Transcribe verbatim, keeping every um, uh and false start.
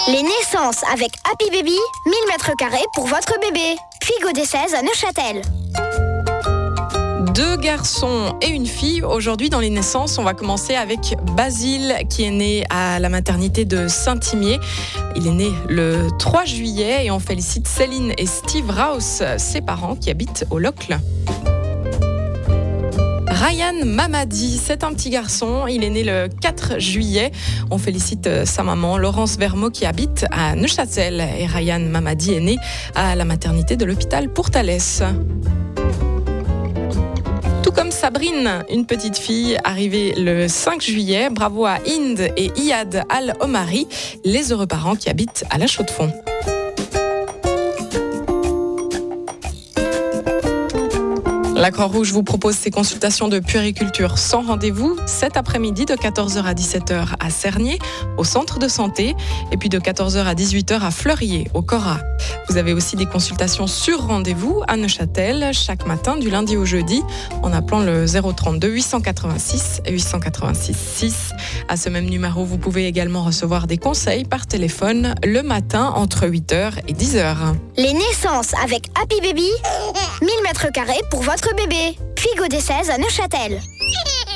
Les naissances avec Happy Baby, mille mètres carrés pour votre bébé. Puis Godet seize à Neuchâtel. Deux garçons et une fille. Aujourd'hui, dans les naissances, on va commencer avec Basile, qui est né à la maternité de Saint-Imier. Il est né le trois juillet et on félicite Céline et Steve Rouse, ses parents qui habitent au Locle. Ryan Mamadi, c'est un petit garçon, il est né le quatre juillet. On félicite sa maman Laurence Vermeau qui habite à Neuchâtel. Et Ryan Mamadi est né à la maternité de l'hôpital Pourtalès. Tout comme Sabrine, une petite fille arrivée le cinq juillet. Bravo à Inde et Iyad Al-Omari, les heureux parents qui habitent à La Chaux-de-Fonds. La Croix-Rouge vous propose ses consultations de puériculture sans rendez-vous cet après-midi de quatorze heures à dix-sept heures à Cernier, au centre de santé, et puis de quatorze heures à dix-huit heures à Fleurier, au Cora. Vous avez aussi des consultations sur rendez-vous à Neuchâtel, chaque matin du lundi au jeudi, en appelant le zéro trente-deux huit cent quatre-vingt-six huit cent quatre-vingt-six six. À ce même numéro, vous pouvez également recevoir des conseils par téléphone le matin entre huit heures et dix heures. Les naissances avec Happy Baby, mille mètres carrés pour votre bébé. Puis Godet seize à Neuchâtel.